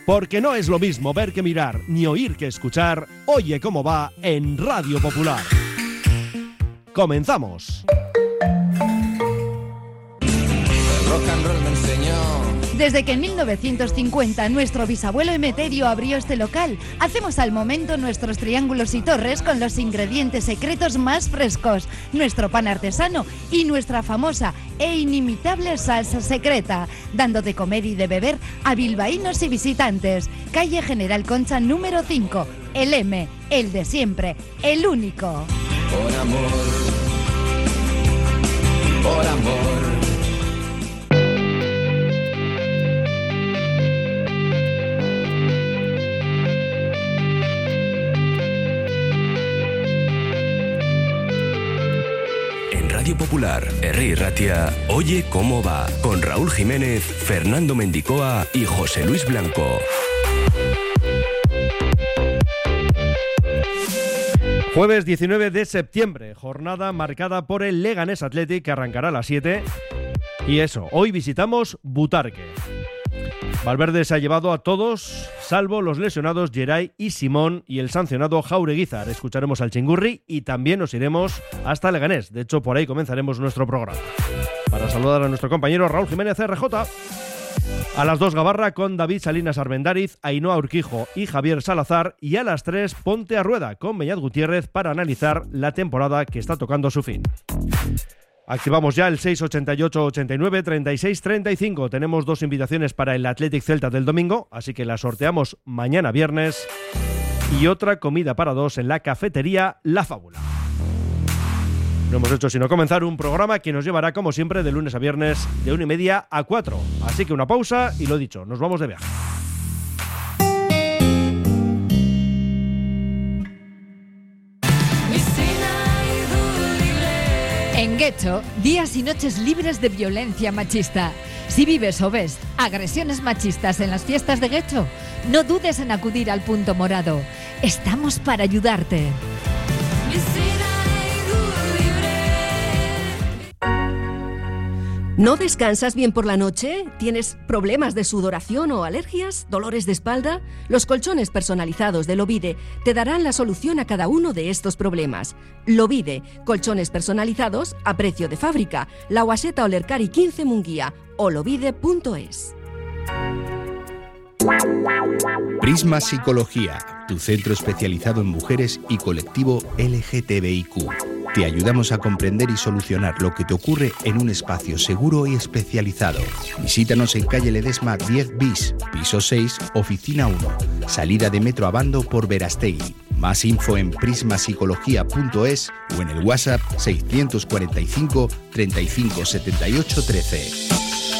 Porque no es lo mismo ver que mirar, ni oír que escuchar. Oye cómo va en Radio Popular. ¡Comenzamos! El rock and roll me enseñó. Desde que en 1950 nuestro bisabuelo Emeterio abrió este local, hacemos al momento nuestros triángulos y torres con los ingredientes secretos más frescos, nuestro pan artesano y nuestra famosa e inimitable salsa secreta, dando de comer y de beber a bilbaínos y visitantes. Calle General Concha número 5, el M, el de siempre, el único. Por amor, por amor. Radio Popular, Herri Ratia, Oye cómo va, con Raúl Jiménez, Fernando Mendicoa y José Luis Blanco. Jueves 19 de septiembre, jornada marcada por el Leganés Athletic, que arrancará a las 7. Y eso, hoy visitamos Butarque. Valverde se ha llevado a todos, salvo los lesionados Geray y Simón y el sancionado Jaureguizar. Escucharemos al Chingurri y también nos iremos hasta Leganés. De hecho, por ahí comenzaremos nuestro programa. Para saludar a nuestro compañero Raúl Jiménez RJ. A las 2 Gabarra con David Salinas Armendáriz, Ainhoa Urquijo y Javier Salazar. Y a las 3 Ponte a Rueda con Beñat Gutiérrez para analizar la temporada que está tocando su fin. Activamos ya el 688 89 36 35. Tenemos 2 invitaciones para el Athletic Celta del domingo, así que las sorteamos mañana viernes. Y otra comida para 2 en la cafetería La Fábula. No hemos hecho sino comenzar un programa que nos llevará, como siempre, de lunes a viernes de 1:30 a 4. Así que una pausa y lo dicho, nos vamos de viaje. En Guecho, días y noches libres de violencia machista. Si vives o ves agresiones machistas en las fiestas de Guecho, no dudes en acudir al Punto Morado. Estamos para ayudarte. ¿No descansas bien por la noche? ¿Tienes problemas de sudoración o alergias? ¿Dolores de espalda? Los colchones personalizados de Lovide te darán la solución a cada uno de estos problemas. Lovide, colchones personalizados a precio de fábrica. La Guaseta Olercari 15 Munguía o lovide.es. Prisma Psicología, tu centro especializado en mujeres y colectivo LGTBIQ. Te ayudamos a comprender y solucionar lo que te ocurre en un espacio seguro y especializado. Visítanos en calle Ledesma 10 bis, piso 6, oficina 1, salida de Metro Abando por Verastegui. Más info en prismapsicología.es o en el WhatsApp 645 35 78 13.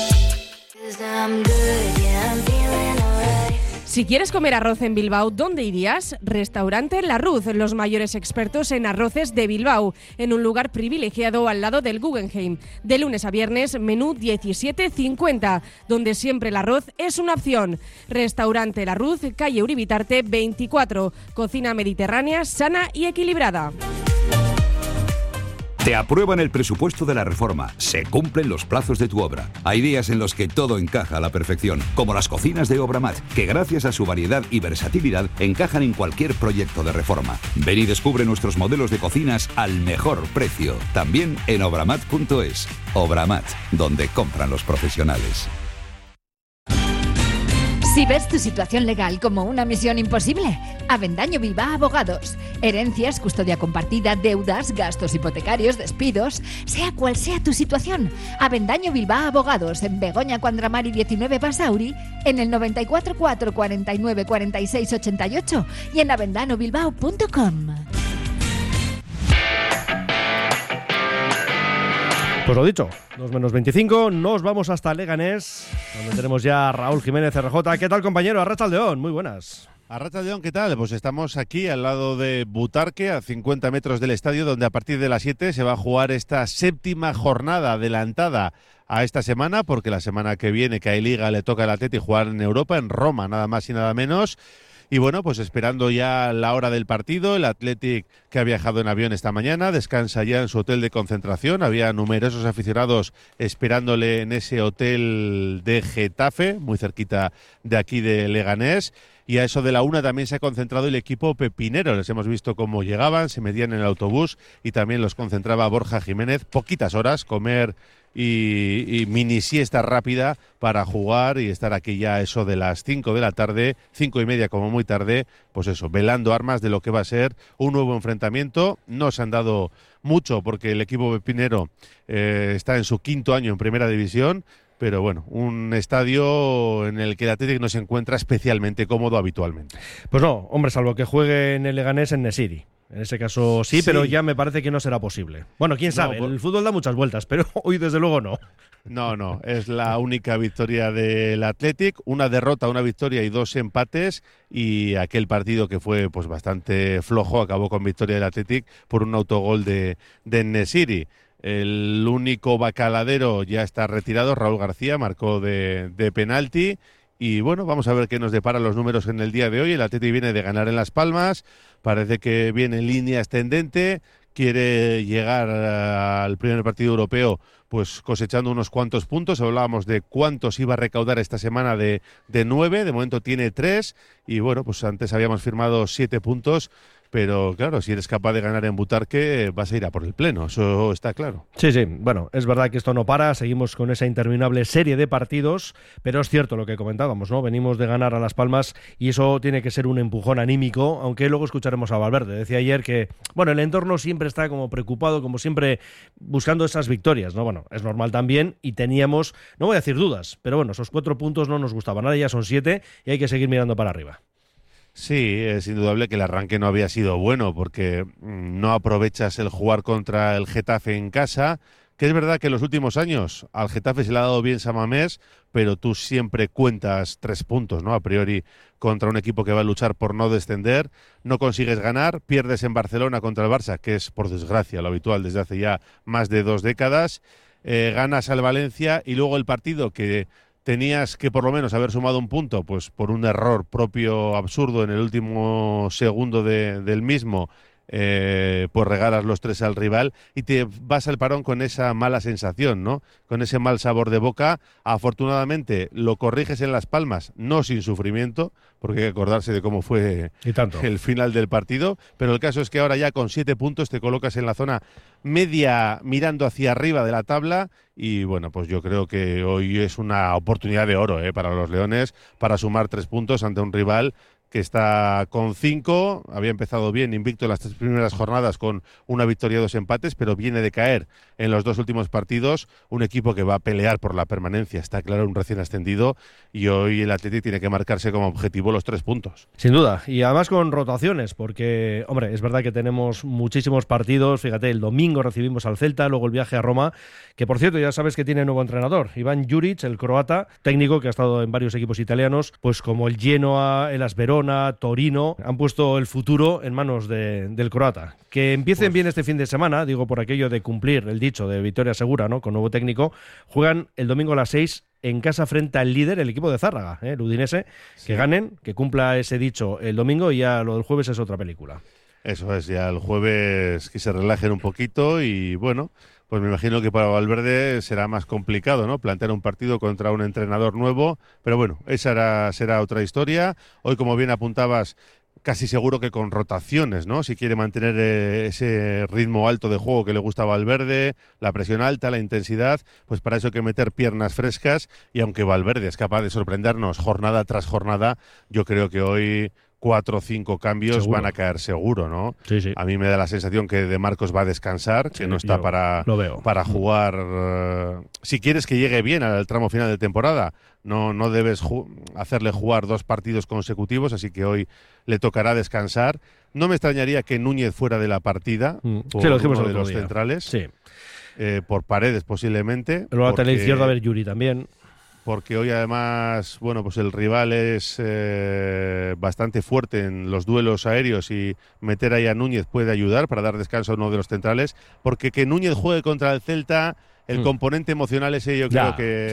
Si quieres comer arroz en Bilbao, ¿dónde irías? Restaurante La Ruz, los mayores expertos en arroces de Bilbao, en un lugar privilegiado al lado del Guggenheim. De lunes a viernes, menú 17,50, donde siempre el arroz es una opción. Restaurante La Ruz, calle Uribitarte 24, cocina mediterránea, sana y equilibrada. Te aprueban el presupuesto de la reforma. Se cumplen los plazos de tu obra. Hay días en los que todo encaja a la perfección, como las cocinas de Obramat, que gracias a su variedad y versatilidad encajan en cualquier proyecto de reforma. Ven y descubre nuestros modelos de cocinas al mejor precio. También en obramat.es. Obramat, donde compran los profesionales. Si ves tu situación legal como una misión imposible, Avendaño Bilbao Abogados. Herencias, custodia compartida, deudas, gastos hipotecarios, despidos, sea cual sea tu situación. Avendaño Bilbao Abogados, en Begoña Cuandramari 19 Basauri, en el 94 4 49 46 88 y en avendanobilbao.com. Pues lo dicho, 2:25, nos vamos hasta Leganés, donde tenemos ya a Raúl Jiménez RJ. ¿Qué tal, compañero? Arratsaldeon, muy buenas. Arratsaldeon, ¿qué tal? Pues estamos aquí al lado de Butarque, a 50 metros del estadio, donde a partir de las 7 se va a jugar esta 7ª jornada adelantada a esta semana, porque la semana que viene, que hay Liga, le toca al Atleti jugar en Europa, en Roma, nada más y nada menos. Y bueno, pues esperando ya la hora del partido, el Athletic, que ha viajado en avión esta mañana, descansa ya en su hotel de concentración. Había numerosos aficionados esperándole en ese hotel de Getafe, muy cerquita de aquí de Leganés. Y a eso de la 1 también se ha concentrado el equipo pepinero. Les hemos visto cómo llegaban, se metían en el autobús y también los concentraba Borja Jiménez. Poquitas horas, comer y mini siesta rápida para jugar y estar aquí ya a eso de las 5 de la tarde, 5:30 como muy tarde, pues eso, velando armas de lo que va a ser un nuevo enfrentamiento. No se han dado mucho porque el equipo pepinero está en su 5º año en Primera División, pero bueno, un estadio en el que el Athletic no se encuentra especialmente cómodo habitualmente. Pues no, hombre, salvo que juegue en el Leganés en Nesiri. En ese caso sí, pero ya me parece que no será posible. Bueno, quién sabe, el fútbol da muchas vueltas, pero hoy desde luego no. No, es la única victoria del Athletic, una derrota, una victoria y 2 empates, y aquel partido que fue pues bastante flojo acabó con victoria del Athletic por un autogol de Nesiri. El único bacaladero ya está retirado, Raúl García marcó de penalti. Y bueno, vamos a ver qué nos deparan los números en el día de hoy. El Athletic viene de ganar en Las Palmas, parece que viene en línea ascendente, quiere llegar al primer partido europeo pues cosechando unos cuantos puntos. Hablábamos de cuántos iba a recaudar esta semana de 9, de momento tiene 3 y bueno, pues antes habíamos firmado 7 puntos. Pero claro, si eres capaz de ganar en Butarque, vas a ir a por el pleno, eso está claro. Sí, bueno, es verdad que esto no para, seguimos con esa interminable serie de partidos, pero es cierto lo que comentábamos, ¿no? Venimos de ganar a Las Palmas y eso tiene que ser un empujón anímico, aunque luego escucharemos a Valverde. Decía ayer que, bueno, el entorno siempre está como preocupado, como siempre buscando esas victorias, ¿no? Bueno, es normal también y teníamos, no voy a decir dudas, pero bueno, esos 4 puntos no nos gustaban, ahora ya son 7 y hay que seguir mirando para arriba. Sí, es indudable que el arranque no había sido bueno porque no aprovechas el jugar contra el Getafe en casa, que es verdad que en los últimos años al Getafe se le ha dado bien San Mamés, pero tú siempre cuentas 3 puntos, ¿no? A priori contra un equipo que va a luchar por no descender, no consigues ganar, pierdes en Barcelona contra el Barça, que es por desgracia lo habitual desde hace ya más de 2 décadas, ganas al Valencia y luego el partido que tenías que por lo menos haber sumado un punto, pues por un error propio absurdo en el último segundo del mismo, pues regalas los 3 al rival y te vas al parón con esa mala sensación, ¿no? Con ese mal sabor de boca. Afortunadamente lo corriges en Las Palmas, no sin sufrimiento, porque hay que acordarse de cómo fue el final del partido, pero el caso es que ahora ya con 7 puntos te colocas en la zona media mirando hacia arriba de la tabla y bueno, pues yo creo que hoy es una oportunidad de oro para los Leones para sumar 3 puntos ante un rival que está con 5, había empezado bien invicto en las 3 primeras jornadas con una victoria y 2 empates, pero viene de caer en los 2 últimos partidos, un equipo que va a pelear por la permanencia, está claro, un recién ascendido, y hoy el Athletic tiene que marcarse como objetivo los 3 puntos. Sin duda, y además con rotaciones, porque, hombre, es verdad que tenemos muchísimos partidos, fíjate, el domingo recibimos al Celta, luego el viaje a Roma, que por cierto ya sabes que tiene nuevo entrenador, Iván Juric, el croata, técnico que ha estado en varios equipos italianos, pues como el Genoa, el Asverona, Torino, han puesto el futuro en manos del croata. Que empiecen bien este fin de semana, digo por aquello de cumplir el dicho de victoria segura, ¿no? Con nuevo técnico, juegan el domingo a las 6 en casa frente al líder, el equipo de Zárraga, el Udinese, que ganen, que cumpla ese dicho el domingo y ya lo del jueves es otra película. Eso es, ya el jueves que se relajen un poquito y bueno, pues me imagino que para Valverde será más complicado, ¿no? Plantear un partido contra un entrenador nuevo, pero bueno, esa será otra historia. Hoy, como bien apuntabas, casi seguro que con rotaciones, ¿no? Si quiere mantener ese ritmo alto de juego que le gusta a Valverde, la presión alta, la intensidad, pues para eso hay que meter piernas frescas y aunque Valverde es capaz de sorprendernos jornada tras jornada, yo creo que hoy 4 o 5 cambios seguro van a caer seguro, ¿no? Sí, sí. A mí me da la sensación que De Marcos va a descansar, que no está para jugar. Si quieres que llegue bien al tramo final de temporada, no debes hacerle jugar 2 partidos consecutivos, así que hoy le tocará descansar. No me extrañaría que Núñez fuera de la partida por lo dijimos uno de los día. centrales, sí. Por Paredes posiblemente. Luego a la izquierda a ver Yuri también. Porque hoy además, bueno, pues el rival es bastante fuerte en los duelos aéreos y meter ahí a Núñez puede ayudar para dar descanso a uno de los centrales, porque que Núñez juegue contra el Celta, el componente emocional ese yo creo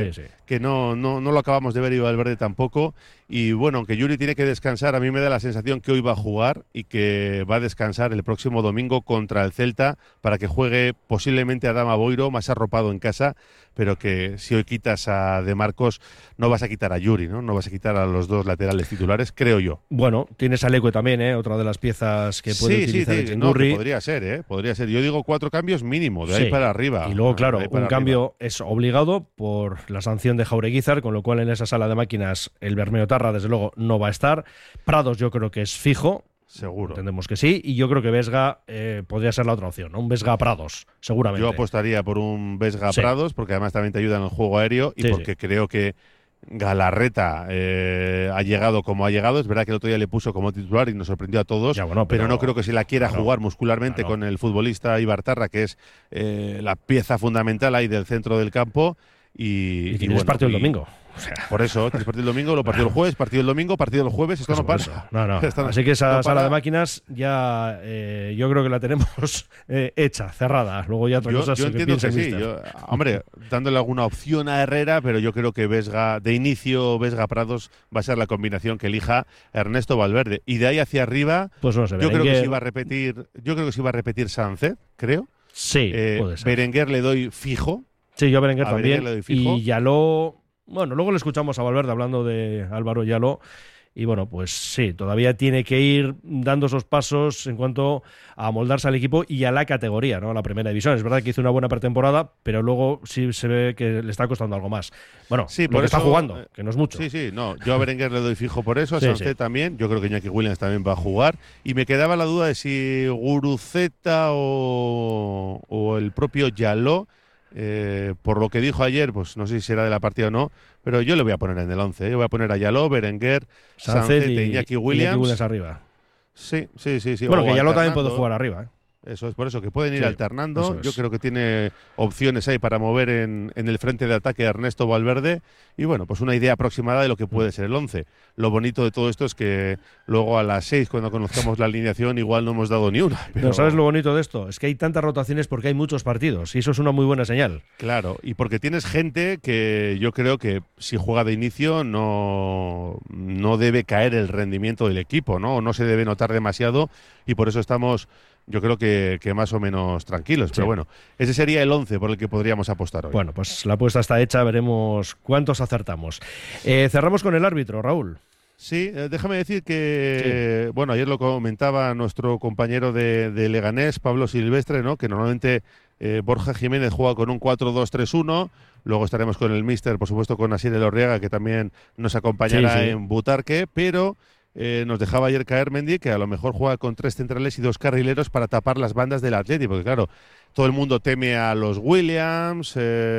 que no lo acabamos de ver, y Valverde tampoco. Y bueno, aunque Yuri tiene que descansar, a mí me da la sensación que hoy va a jugar y que va a descansar el próximo domingo contra el Celta para que juegue posiblemente Adama Boiro, más arropado en casa, pero que si hoy quitas a De Marcos no vas a quitar a Yuri, ¿no? No vas a quitar a los dos laterales titulares, creo yo. Bueno, tienes a Leque también, otra de las piezas que puede utilizar el Chingurri. No, podría ser. Yo digo 4 cambios mínimo, de ahí para arriba. Y luego, claro, un cambio es obligado por la sanción de Jaureguizar, con lo cual en esa sala de máquinas el Bermeo Tarra, desde luego, no va a estar. Prados yo creo que es fijo. Seguro. Entendemos que sí. Y yo creo que Vesga podría ser la otra opción, ¿no? Un Vesga-Prados, seguramente. Yo apostaría por un Vesga-Prados, porque además también te ayuda en el juego aéreo y porque creo que Galarreta ha llegado como ha llegado. Es verdad que el otro día le puso como titular y nos sorprendió a todos, pero no creo que se la quiera jugar muscularmente con el futbolista Ibartarra, que es la pieza fundamental ahí del centro del campo. Y tienes partido el domingo. O sea, por eso, tienes partido el domingo, lo partido el jueves, partido el domingo, partido el jueves, esto no pasa. No. Así que esa sala de máquinas ya yo creo que la tenemos hecha, cerrada. Luego ya otra cosa yo entiendo que sí. Hombre, dándole alguna opción a Herrera, pero yo creo que Vesga, de inicio, Vesga-Prados va a ser la combinación que elija Ernesto Valverde. Y de ahí hacia arriba, pues no sé, yo creo que sí va a repetir Sánchez, creo. Sí, puede ser. Berenguer le doy fijo. Sí, yo a Berenguer también. Y Yaló. Bueno, luego le escuchamos a Valverde hablando de Álvaro Yaló. Y bueno, pues sí, todavía tiene que ir dando esos pasos en cuanto a moldarse al equipo y a la categoría, ¿no? A la primera división. Es verdad que hizo una buena pretemporada, pero luego sí se ve que le está costando algo más. Bueno, sí, por eso está jugando, que no es mucho. Sí, no. Yo a Berenguer le doy fijo por eso, a Sánchez también. Yo creo que Iñaki Williams también va a jugar. Y me quedaba la duda de si Guruceta o el propio Yaló. Por lo que dijo ayer, pues no sé si será de la partida o no, pero yo le voy a poner en el 11. Yo voy a poner a Yaló, Berenguer, Sánchez y Iñaki Williams arriba. Sí. Bueno, que Yaló también puede jugar arriba, Eso es, por eso que pueden ir alternando. Yo creo que tiene opciones ahí para mover en el frente de ataque a Ernesto Valverde. Y bueno, pues una idea aproximada de lo que puede ser el 11. Lo bonito de todo esto es que luego a las 6, cuando conozcamos la alineación, igual no hemos dado ni una. Pero ¿sabes lo bonito de esto? Es que hay tantas rotaciones porque hay muchos partidos y eso es una muy buena señal. Claro, y porque tienes gente que yo creo que si juega de inicio no debe caer el rendimiento del equipo, ¿no? O no se debe notar demasiado y por eso estamos, yo creo que más o menos tranquilos. Pero bueno, ese sería el 11 por el que podríamos apostar hoy. Bueno, pues la apuesta está hecha, veremos cuántos acertamos. Cerramos con el árbitro, Raúl. Sí, déjame decir que, bueno, ayer lo comentaba nuestro compañero de Leganés, Pablo Silvestre, ¿no? Que normalmente Borja Jiménez juega con un 4-2-3-1, luego estaremos con el míster, por supuesto, con Asier Elorriaga, que también nos acompañará en Butarque, pero nos dejaba ayer caer Mendy, que a lo mejor juega con 3 centrales y 2 carrileros para tapar las bandas del Atleti, porque claro, todo el mundo teme a los Williams,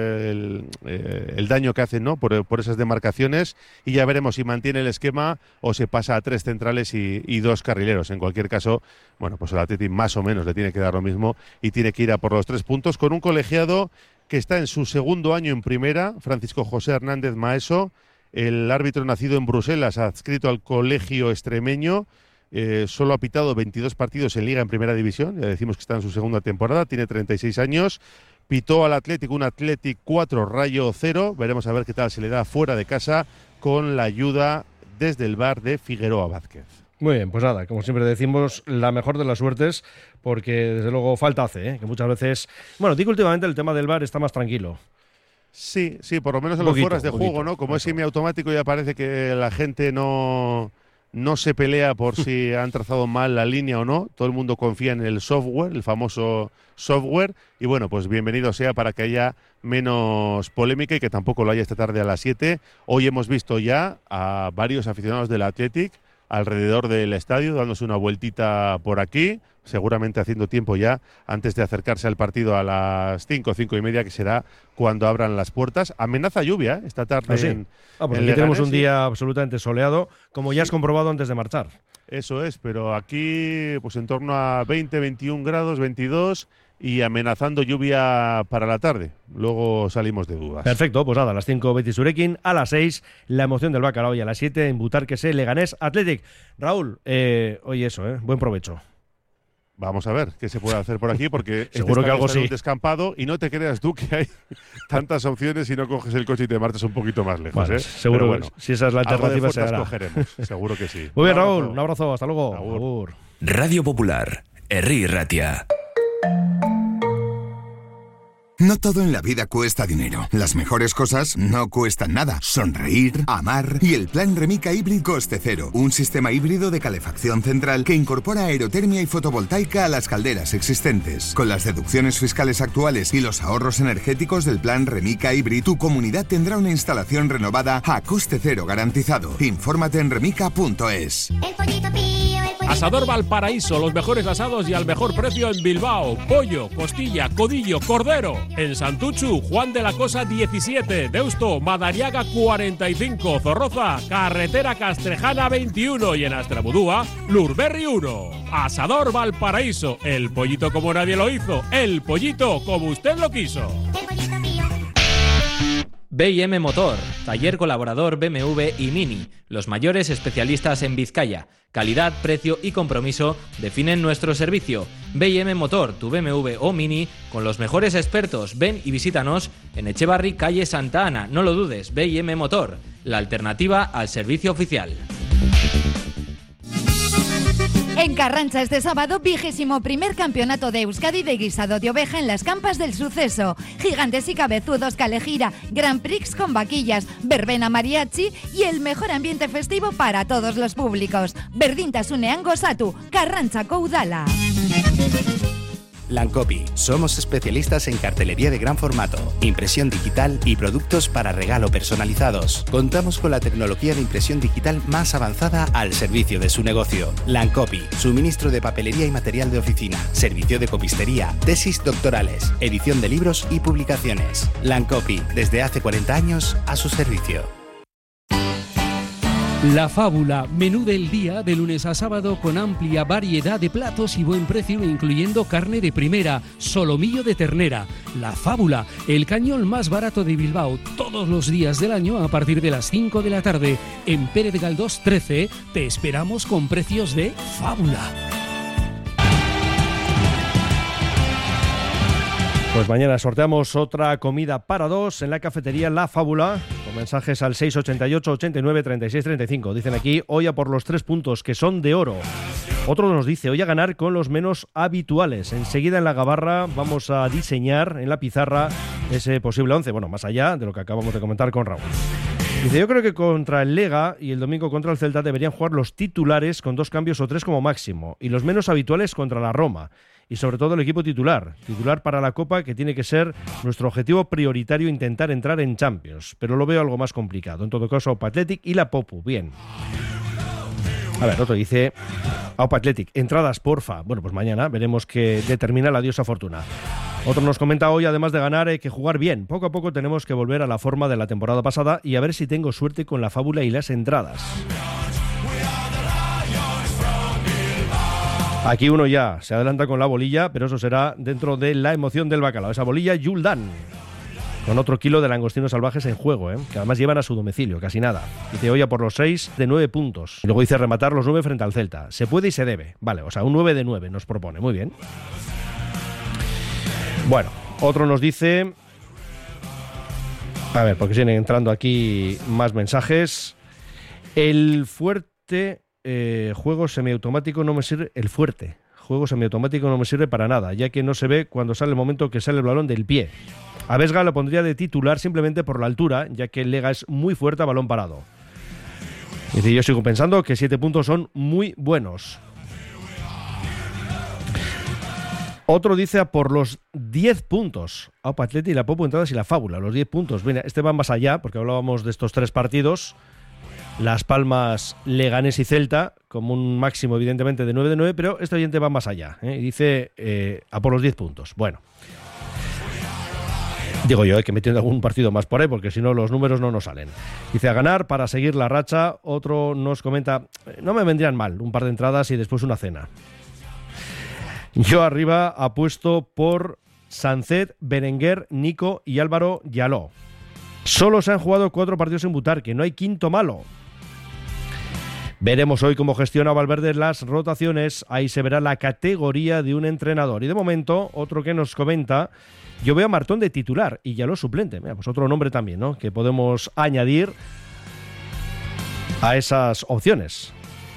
el daño que hacen, ¿no? por esas demarcaciones, y ya veremos si mantiene el esquema o se pasa a 3 centrales y 2 carrileros. En cualquier caso, bueno, pues el Atleti más o menos le tiene que dar lo mismo y tiene que ir a por los 3 puntos con un colegiado que está en su segundo año en primera, Francisco José Hernández Maeso, el árbitro nacido en Bruselas, adscrito al colegio extremeño. Solo ha pitado 22 partidos en Liga en Primera División, ya decimos que está en su segunda temporada, tiene 36 años, pitó al Atlético, un Athletic 4, Rayo 0, veremos a ver qué tal se le da fuera de casa con la ayuda desde el VAR de Figueroa Vázquez. Muy bien, pues nada, como siempre decimos, la mejor de las suertes, porque desde luego falta hace, que muchas veces, bueno, digo últimamente el tema del VAR está más tranquilo. Sí, por lo menos en los fueras de juego, ¿no? Como es semiautomático ya parece que la gente no se pelea por si han trazado mal la línea o no. Todo el mundo confía en el software, el famoso software. Y bueno, pues bienvenido sea para que haya menos polémica y que tampoco lo haya esta tarde a las 7. Hoy hemos visto ya a varios aficionados del Athletic alrededor del estadio, dándose una vueltita por aquí, seguramente haciendo tiempo ya antes de acercarse al partido a las 5:30, que será cuando abran las puertas. Amenaza lluvia esta tarde porque aquí tenemos un día absolutamente soleado, como ya has comprobado antes de marchar. Eso es, pero aquí pues en torno a 20, 21 grados, 22 y amenazando lluvia para la tarde. Luego salimos de dudas. Perfecto, pues nada, a las 5 Betis Surekin, a las 6 la emoción del bacalao y a las 7 en Butarque Leganés Athletic. Raúl, oye eso, buen provecho. Vamos a ver qué se puede hacer por aquí, porque seguro que algo está en sí. un descampado y no te creas tú que hay tantas opciones y no coges el coche y te marchas un poquito más lejos. Bueno, ¿eh? seguro, Pero bueno, si esa es la alternativa se hará. Cogeremos, seguro que sí. Muy bien, Raúl, un abrazo, hasta luego. Agur. Radio Popular, Herri Ratia. No todo en la vida cuesta dinero. Las mejores cosas no cuestan nada. Sonreír, amar y el plan Remica Hybrid Coste Cero. Un sistema híbrido de calefacción central que incorpora aerotermia y fotovoltaica a las calderas existentes. Con las deducciones fiscales actuales y los ahorros energéticos del plan Remica Hybrid, tu comunidad tendrá una instalación renovada a coste cero garantizado. Infórmate en remica.es. Asador Valparaíso, los mejores asados y al mejor precio en Bilbao. Pollo, costilla, codillo, cordero. En Santuchu, Juan de la Cosa 17, Deusto, Madariaga 45, Zorroza, Carretera Castrejana 21 y en Astrabudúa, Lurberri 1. Asador Valparaíso, el pollito como nadie lo hizo, el pollito como usted lo quiso. B&M Motor, taller colaborador BMW y Mini, los mayores especialistas en Vizcaya. Calidad, precio y compromiso definen nuestro servicio. B&M Motor, tu BMW o Mini, con los mejores expertos. Ven y visítanos en Echevarri, calle Santa Ana. No lo dudes, B&M Motor, la alternativa al servicio oficial. En Carrancha este sábado, 21º Campeonato de Euskadi de guisado de oveja en las Campas del Suceso. Gigantes y cabezudos Calejira, Grand Prix con vaquillas, verbena mariachi y el mejor ambiente festivo para todos los públicos. Berdintasune gozatu, Carrantzako udala. Lancopi. Somos especialistas en cartelería de gran formato, impresión digital y productos para regalo personalizados. Contamos con la tecnología de impresión digital más avanzada al servicio de su negocio. Lancopi. Suministro de papelería y material de oficina, servicio de copistería, tesis doctorales, edición de libros y publicaciones. Lancopi. Desde hace 40 años a su servicio. La Fábula, menú del día de lunes a sábado con amplia variedad de platos y buen precio, incluyendo carne de primera, solomillo de ternera. La Fábula, el cañón más barato de Bilbao, todos los días del año a partir de las 5 de la tarde. En Pérez Galdós 13 te esperamos con precios de Fábula. Pues mañana sorteamos otra comida para dos en la cafetería La Fábula, con mensajes al 688 89 36 35. Dicen aquí, hoy a por los 3 puntos, que son de oro. Otro nos dice, hoy a ganar con los menos habituales. Enseguida en la gabarra vamos a diseñar en la pizarra ese posible 11, bueno, más allá de lo que acabamos de comentar con Raúl. Dice, yo creo que contra el Lega y el domingo contra el Celta deberían jugar los titulares con 2 cambios o 3 como máximo, y los menos habituales contra la Roma. Y sobre todo el equipo titular para la Copa, que tiene que ser nuestro objetivo prioritario, intentar entrar en Champions. Pero lo veo algo más complicado. En todo caso, Aupa Athletic y la Popu. Bien. A ver, otro dice, Aupa Athletic, entradas, porfa. Bueno, pues mañana veremos qué determina la diosa Fortuna. Otro nos comenta hoy, además de ganar, hay que jugar bien. Poco a poco tenemos que volver a la forma de la temporada pasada y a ver si tengo suerte con la Fábula y las entradas. Aquí uno ya se adelanta con la bolilla, pero eso será dentro de la emoción del bacalao. Esa bolilla Yuldan, con otro kilo de langostinos salvajes en juego, que además llevan a su domicilio, casi nada. Dice, hoy a por los 6 de 9 puntos. Y luego dice rematar los 9 frente al Celta. Se puede y se debe. Vale, o sea, un 9 de 9 nos propone. Muy bien. Bueno, otro nos dice... A ver, porque siguen entrando aquí más mensajes. El fuerte... juego semiautomático no me sirve. El fuerte juego semiautomático no me sirve para nada, ya que no se ve cuando sale el momento que sale el balón del pie. A Vesga lo pondría de titular simplemente por la altura, ya que el Lega es muy fuerte a balón parado. Y yo sigo pensando que 7 puntos son muy buenos. Otro dice a por los 10 puntos. Aupa Athletic y la Popo, entradas y la Fábula. Los 10 puntos. Mira, este va más allá, porque hablábamos de estos 3 partidos. Las Palmas, Leganés y Celta, como un máximo evidentemente de 9 de 9, pero este oyente va más allá, y dice a por los 10 puntos. Bueno, digo yo que metiendo algún partido más por ahí, porque si no los números no nos salen. Dice a ganar para seguir la racha. Otro nos comenta, no me vendrían mal un par de entradas y después una cena. Yo arriba apuesto por Sancet, Berenguer, Nico y Álvaro Yaló. Solo se han jugado 4 partidos en Butarque, no hay quinto malo. Veremos hoy cómo gestiona Valverde las rotaciones. Ahí se verá la categoría de un entrenador. Y de momento, otro que nos comenta, yo veo a Martón de titular y ya lo suplente. Mira, pues otro nombre también, ¿no?, que podemos añadir a esas opciones.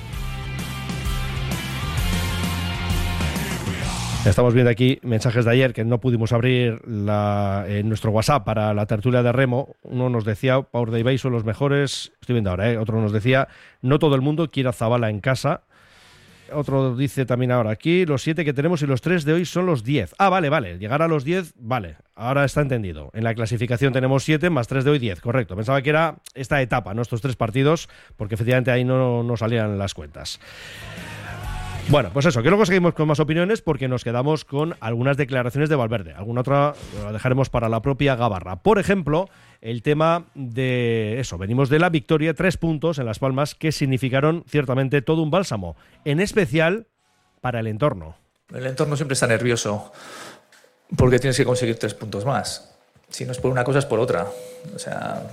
Estamos viendo aquí mensajes de ayer que no pudimos abrir en nuestro WhatsApp para la tertulia de remo. Uno nos decía, Power de Ibai son los mejores. Estoy viendo ahora, Otro nos decía, no todo el mundo quiere a Zabala en casa. Otro dice también ahora aquí, los 7 que tenemos y los 3 de hoy son los 10. Ah, vale, llegar a los 10, vale, ahora está entendido. En la clasificación tenemos 7 más 3 de hoy, 10, correcto. Pensaba que era esta etapa, ¿no?, estos 3 partidos, porque efectivamente ahí no salían las cuentas. Bueno, pues eso, que luego seguimos con más opiniones porque nos quedamos con algunas declaraciones de Valverde. Alguna otra la dejaremos para la propia Gabarra. Por ejemplo, el tema de eso, venimos de la victoria, 3 puntos en Las Palmas que significaron ciertamente todo un bálsamo, en especial para el entorno. El entorno siempre está nervioso porque tienes que conseguir 3 puntos más. Si no es por una cosa, es por otra. O sea,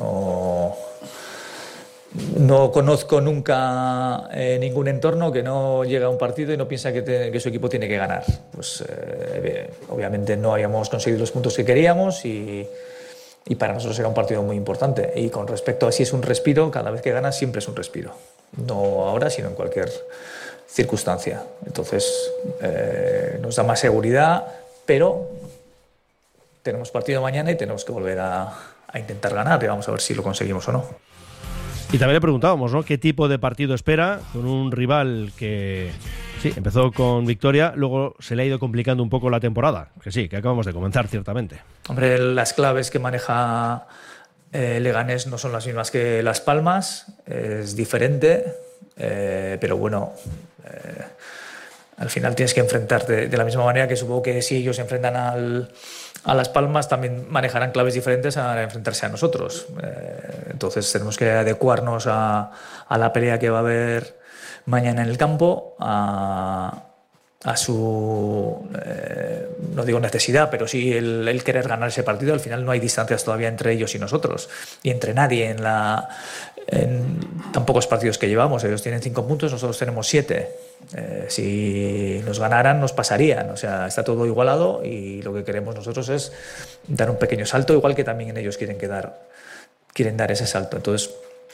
no conozco nunca ningún entorno que no llega a un partido y no piensa que su equipo tiene que ganar. Pues obviamente no habíamos conseguido los puntos que queríamos y para nosotros era un partido muy importante. Y con respecto a si es un respiro, cada vez que ganas siempre es un respiro. No ahora, sino en cualquier circunstancia. Entonces nos da más seguridad, pero tenemos partido mañana y tenemos que volver a intentar ganar y vamos a ver si lo conseguimos o no. Y también le preguntábamos, ¿no?, qué tipo de partido espera con un rival que sí, empezó con victoria, luego se le ha ido complicando un poco la temporada, que acabamos de comenzar ciertamente. Hombre, las claves que maneja Leganés no son las mismas que Las Palmas, es diferente, pero bueno, al final tienes que enfrentarte de la misma manera que supongo que si ellos se enfrentan a Las Palmas también manejarán claves diferentes a enfrentarse a nosotros. Entonces tenemos que adecuarnos a la pelea que va a haber mañana en el campo, a su, no digo necesidad, pero sí el querer ganar ese partido. Al final no hay distancias todavía entre ellos y nosotros, y entre nadie en tan pocos partidos que llevamos. Ellos tienen 5 puntos, nosotros tenemos 7. Si nos ganaran nos pasarían, o sea, está todo igualado y lo que queremos nosotros es dar un pequeño salto, igual que también ellos quieren dar ese salto. Entonces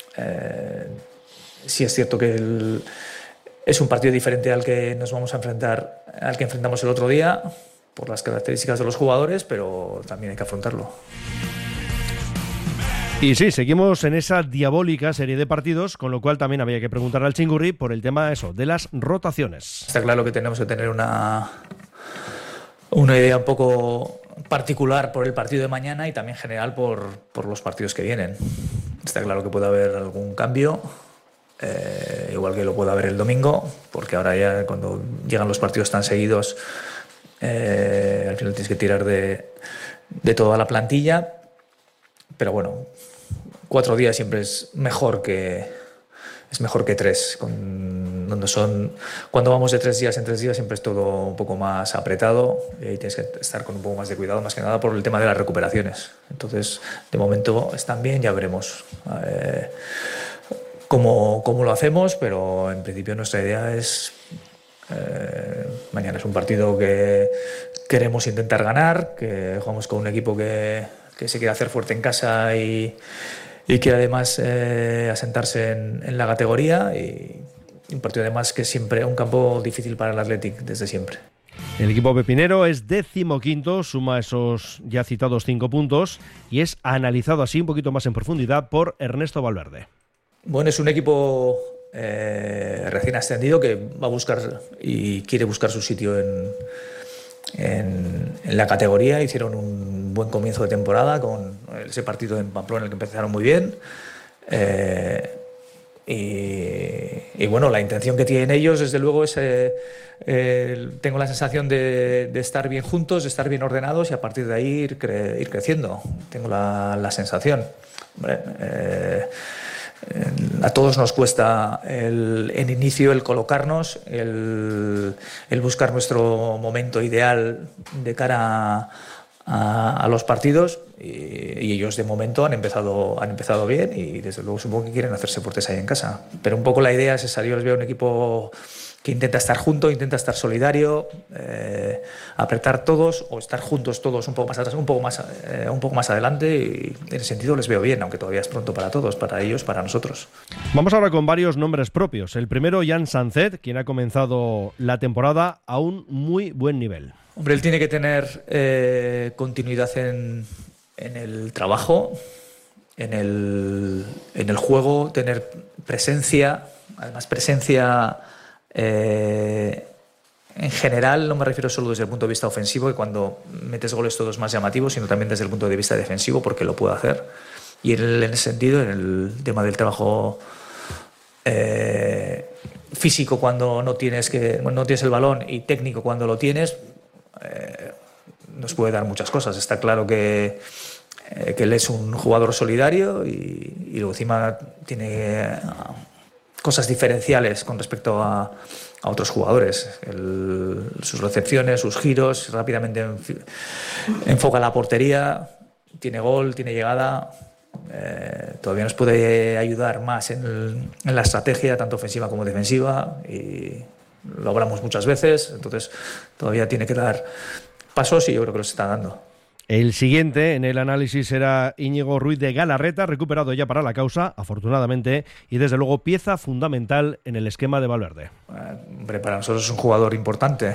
sí es cierto que es un partido diferente al que nos vamos a enfrentar, al que enfrentamos el otro día, por las características de los jugadores, pero también hay que afrontarlo. Y sí, seguimos en esa diabólica serie de partidos, con lo cual también había que preguntar al Chingurri por el tema de las rotaciones. Está claro que tenemos que tener una idea un poco particular por el partido de mañana y también general por los partidos que vienen. Está claro que puede haber algún cambio, igual que lo puede haber el domingo, porque ahora ya cuando llegan los partidos tan seguidos, al final tienes que tirar de toda la plantilla. Pero bueno, 4 días siempre es mejor que 3. Cuando vamos de 3 días en 3 días siempre es todo un poco más apretado y tienes que estar con un poco más de cuidado, más que nada por el tema de las recuperaciones. Entonces, de momento están bien, ya veremos cómo lo hacemos, pero en principio nuestra idea es mañana es un partido que queremos intentar ganar, que jugamos con un equipo que se quiere hacer fuerte en casa y quiere además asentarse en la categoría, y un partido además que es siempre un campo difícil para el Athletic desde siempre. El equipo pepinero es 15º, suma esos ya citados 5 puntos y es analizado así un poquito más en profundidad por Ernesto Valverde. Bueno, es un equipo recién ascendido que va a buscar y quiere buscar su sitio en la categoría. Hicieron un buen comienzo de temporada con ese partido en Pamplona en el que empezaron muy bien, y bueno, la intención que tienen ellos desde luego es tengo la sensación de estar bien juntos, de estar bien ordenados y a partir de ahí ir creciendo. Tengo la sensación. A todos nos cuesta en inicio el colocarnos, el buscar nuestro momento ideal de cara a los partidos y ellos de momento han empezado bien y desde luego supongo que quieren hacerse fuertes ahí en casa. Pero un poco la idea es esa, yo les veo un equipo que intenta estar junto, intenta estar solidario, apretar todos o estar juntos todos un poco más atrás, un poco más adelante, y en ese sentido les veo bien, aunque todavía es pronto para todos, para ellos, para nosotros. Vamos ahora con varios nombres propios. El primero, Jan Sanzet, quien ha comenzado la temporada a un muy buen nivel. Hombre, él tiene que tener continuidad en el trabajo, en el juego, tener presencia, además presencia en general, no me refiero solo desde el punto de vista ofensivo, que cuando metes goles todo es más llamativo, sino también desde el punto de vista defensivo, porque lo puede hacer. Y en ese sentido, en el tema del trabajo físico cuando no tienes el balón y técnico cuando lo tienes, nos puede dar muchas cosas. Está claro que él es un jugador solidario y luego encima tiene cosas diferenciales con respecto a otros jugadores. Sus recepciones, sus giros, rápidamente enfoca la portería, tiene gol, tiene llegada. Todavía nos puede ayudar más en la estrategia, tanto ofensiva como defensiva, y lo hablamos muchas veces, entonces todavía tiene que dar pasos y yo creo que los está dando. El siguiente en el análisis era Íñigo Ruiz de Galarreta, recuperado ya para la causa, afortunadamente, y desde luego pieza fundamental en el esquema de Valverde. Hombre, para nosotros es un jugador importante,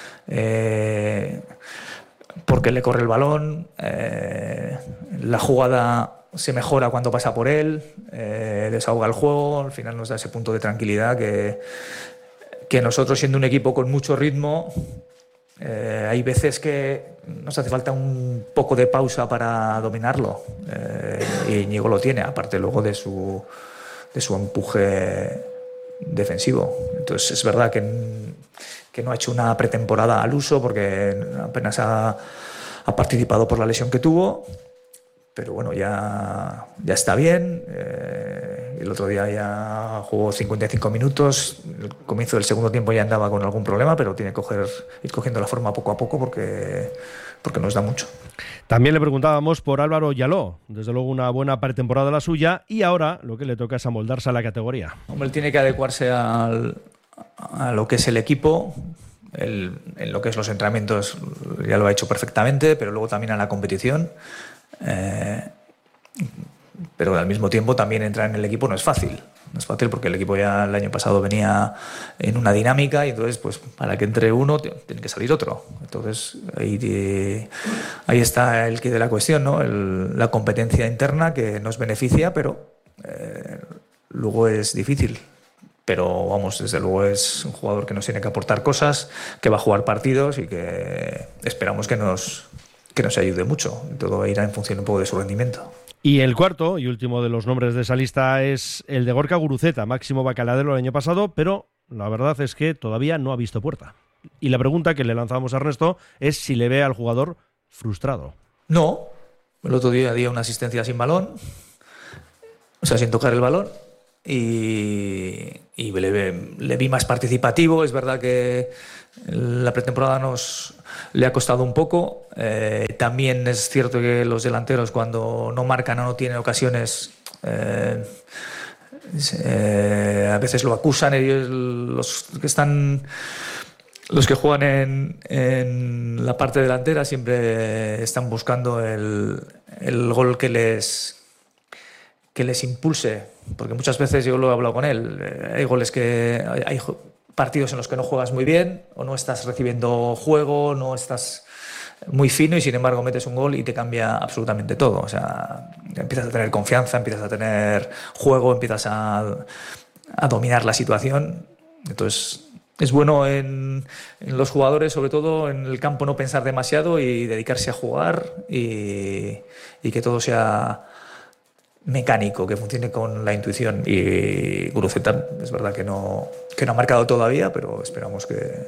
porque le corre el balón, la jugada se mejora cuando pasa por él, desahoga el juego, al final nos da ese punto de tranquilidad que nosotros, siendo un equipo con mucho ritmo, hay veces que nos hace falta un poco de pausa para dominarlo, y Íñigo lo tiene, aparte luego de su empuje defensivo. Entonces es verdad que no ha hecho una pretemporada al uso porque apenas ha participado por la lesión que tuvo, pero bueno, ya está bien. El otro día ya jugó 55 minutos, el comienzo del segundo tiempo ya andaba con algún problema, pero tiene que ir cogiendo la forma poco a poco porque nos da mucho. También le preguntábamos por Álvaro Yaló, desde luego una buena pretemporada la suya, y ahora lo que le toca es amoldarse a la categoría. Hombre, él tiene que adecuarse a lo que es el equipo. En lo que es los entrenamientos ya lo ha hecho perfectamente, pero luego también a la competición. Pero al mismo tiempo también entrar en el equipo no es fácil porque el equipo ya el año pasado venía en una dinámica y entonces pues para que entre uno tiene que salir otro. Entonces ahí está el quid de la cuestión, ¿no? La competencia interna que nos beneficia, pero luego es difícil. Pero vamos, desde luego es un jugador que nos tiene que aportar cosas, que va a jugar partidos y que esperamos que nos ayude mucho. Todo irá en función un poco de su rendimiento. Y el cuarto y último de los nombres de esa lista es el de Gorka Guruceta, máximo bacaladero el año pasado, pero la verdad es que todavía no ha visto puerta. Y la pregunta que le lanzamos a Ernesto es si le ve al jugador frustrado. No, el otro día dio una asistencia sin balón, o sea, sin tocar el balón, y le vi más participativo. Es verdad que la pretemporada le ha costado un poco. También es cierto que los delanteros, cuando no marcan o no tienen ocasiones, a veces lo acusan. Ellos, los que juegan en la parte delantera, siempre están buscando el gol que les impulse, porque muchas veces yo lo he hablado con él, hay partidos en los que no juegas muy bien o no estás recibiendo juego, no estás muy fino y sin embargo metes un gol y te cambia absolutamente todo. O sea, empiezas a tener confianza, empiezas a tener juego, empiezas a dominar la situación. Entonces es bueno en los jugadores, sobre todo en el campo, no pensar demasiado y dedicarse a jugar y que todo sea mecánico, que funcione con la intuición. Y Guruceta es verdad que no ha marcado todavía, pero esperamos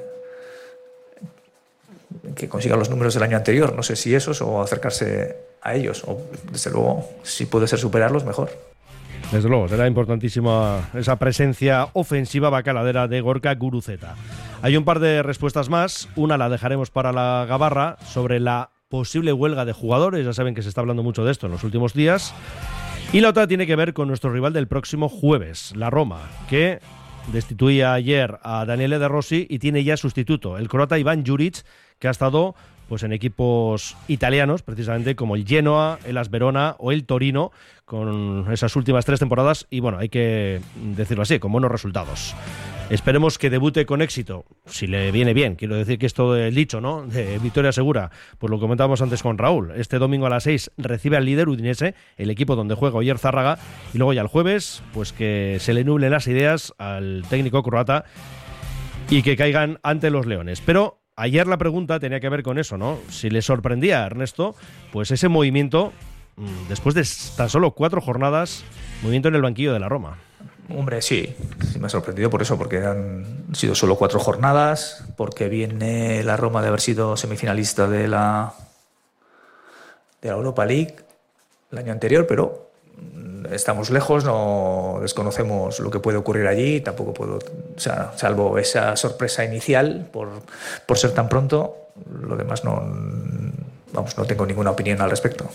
que consiga los números del año anterior. No sé si esos o acercarse a ellos, o desde luego si puede ser superarlos, mejor. Desde luego, será importantísima esa presencia ofensiva bacaladera de Gorka Guruceta. Hay un par de respuestas más, una la dejaremos para la gabarra, sobre la posible huelga de jugadores, ya saben que se está hablando mucho de esto en los últimos días. Y la otra tiene que ver con nuestro rival del próximo jueves, la Roma, que destituía ayer a Daniele De Rossi y tiene ya sustituto, el croata Ivan Juric, que ha estado pues en equipos italianos, precisamente como el Genoa, el AS Verona o el Torino, con esas últimas 3 temporadas y bueno, hay que decirlo así, con buenos resultados. Esperemos que debute con éxito, si le viene bien. Quiero decir que es todo el dicho, ¿no?, de victoria segura. Pues lo comentábamos antes con Raúl. Este domingo a las 6 recibe al líder Udinese, el equipo donde juega Oyer Zárraga, y luego ya el jueves, pues que se le nublen las ideas al técnico croata y que caigan ante los Leones. Pero ayer la pregunta tenía que ver con eso, ¿no? Si le sorprendía a Ernesto, pues ese movimiento, después de tan solo 4 jornadas, movimiento en el banquillo de la Roma. Hombre, sí me ha sorprendido por eso, porque han sido solo 4 jornadas, porque viene la Roma de haber sido semifinalista de la Europa League el año anterior, pero estamos lejos, no desconocemos lo que puede ocurrir allí, tampoco puedo, o sea, salvo esa sorpresa inicial por ser tan pronto, lo demás no tengo ninguna opinión al respecto.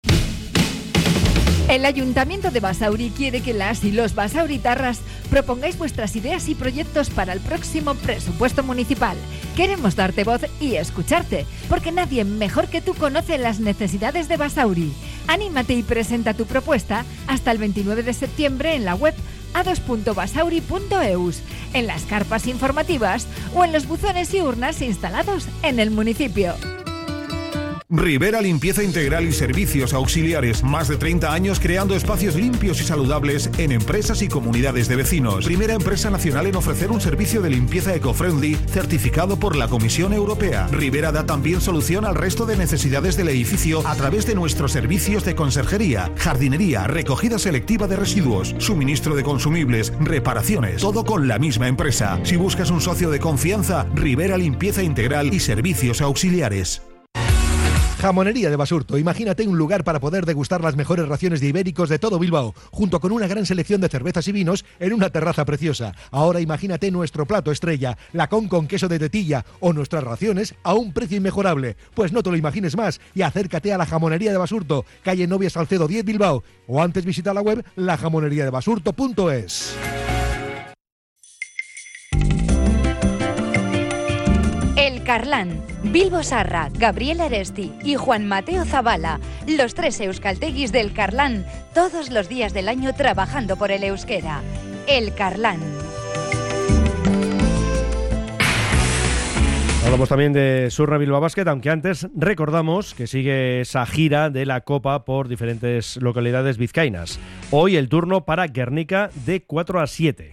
El Ayuntamiento de Basauri quiere que las y los basauritarras propongáis vuestras ideas y proyectos para el próximo presupuesto municipal. Queremos darte voz y escucharte, porque nadie mejor que tú conoce las necesidades de Basauri. Anímate y presenta tu propuesta hasta el 29 de septiembre en la web a2.basauri.eus, en las carpas informativas o en los buzones y urnas instalados en el municipio. Rivera Limpieza Integral y Servicios Auxiliares. Más de 30 años creando espacios limpios y saludables en empresas y comunidades de vecinos. Primera empresa nacional en ofrecer un servicio de limpieza eco-friendly certificado por la Comisión Europea. Rivera da también solución al resto de necesidades del edificio a través de nuestros servicios de conserjería, jardinería, recogida selectiva de residuos, suministro de consumibles, reparaciones. Todo con la misma empresa. Si buscas un socio de confianza, Rivera Limpieza Integral y Servicios Auxiliares. Jamonería de Basurto. Imagínate un lugar para poder degustar las mejores raciones de ibéricos de todo Bilbao, junto con una gran selección de cervezas y vinos en una terraza preciosa. Ahora imagínate nuestro plato estrella, lacón con queso de tetilla, o nuestras raciones a un precio inmejorable. Pues no te lo imagines más y acércate a la Jamonería de Basurto, calle Novia Salcedo 10 Bilbao, o antes visita la web lajamoneriadebasurto.es. El Carlán, Bilbo Sarra, Gabriel Aresti y Juan Mateo Zabala, los 3 euskalteguis del Carlán, todos los días del año trabajando por el euskera. El Carlán. Hablamos también de Surra Bilbao Basket, aunque antes recordamos que sigue esa gira de la Copa por diferentes localidades vizcaínas. Hoy el turno para Guernica de 4 a 7.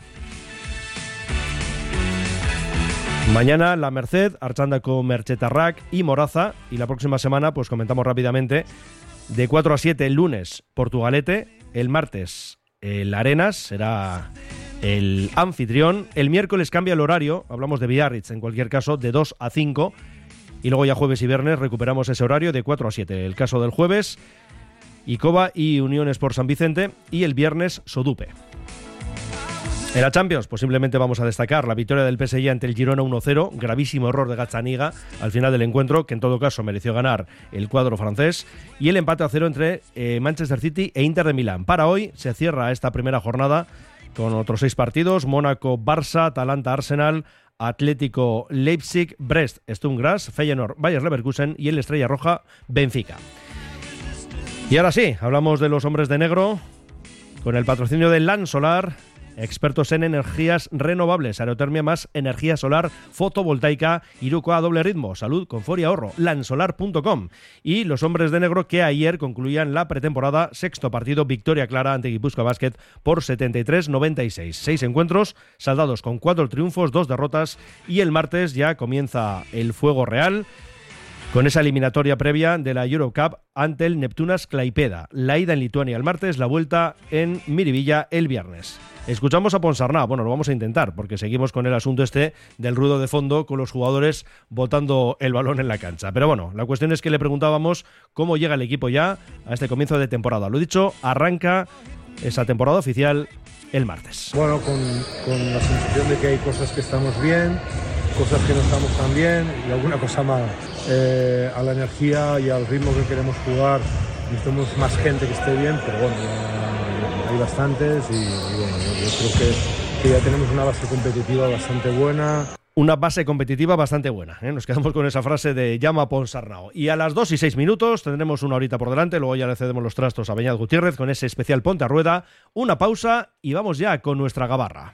Mañana La Merced, Archándako Merchetarrak y Moraza. Y la próxima semana, pues comentamos rápidamente, de 4 a 7 el lunes Portugalete, el martes el Arenas será el anfitrión, el miércoles cambia el horario, hablamos de Biarritz en cualquier caso, de 2 a 5, y luego ya jueves y viernes recuperamos ese horario de 4 a 7. El caso del jueves, Icoba y Unión Sport San Vicente, y el viernes Sodupe. En la Champions, pues simplemente vamos a destacar la victoria del PSG ante el Girona 1-0, gravísimo error de Gazzaniga al final del encuentro, que en todo caso mereció ganar el cuadro francés, y el empate a 0 entre Manchester City e Inter de Milán. Para hoy se cierra esta primera jornada con otros 6 partidos: Mónaco, Barça, Atalanta, Arsenal, Atlético, Leipzig, Brest, Sturm Graz, Feyenoord, Bayer Leverkusen y el Estrella Roja, Benfica. Y ahora sí, hablamos de los hombres de negro con el patrocinio de LAN Solar, expertos en energías renovables, aerotermia más energía solar fotovoltaica, Iruko a doble ritmo, salud, confort y ahorro, lansolar.com. Y los hombres de negro que ayer concluían la pretemporada, 6º partido, victoria clara ante Guipúzcoa Basket por 73-96. 6 encuentros saldados con 4 triunfos, 2 derrotas, y el martes ya comienza el fuego real con esa eliminatoria previa de la Eurocup ante el Neptunas Klaipėda. La ida en Lituania el martes, la vuelta en Miribilla el viernes. Escuchamos a Ponsarnau, bueno, lo vamos a intentar porque seguimos con el asunto este del ruido de fondo con los jugadores botando el balón en la cancha. Pero bueno, la cuestión es que le preguntábamos cómo llega el equipo ya a este comienzo de temporada. Lo dicho, arranca esa temporada oficial el martes. Bueno, con la sensación de que hay cosas que estamos bien, cosas que no estamos tan bien y alguna cosa más a la energía y al ritmo que queremos jugar necesitamos más gente que esté bien, pero bueno, hay bastantes y bueno, yo creo que ya tenemos una base competitiva bastante buena. Una base competitiva bastante buena, ¿eh? Nos quedamos con esa frase de Jaume Ponsarnau. Y a las 2:06 tendremos una horita por delante, luego ya le cedemos los trastos a Beñat Gutiérrez con ese especial Ponte a Rueda, una pausa y vamos ya con nuestra gabarra.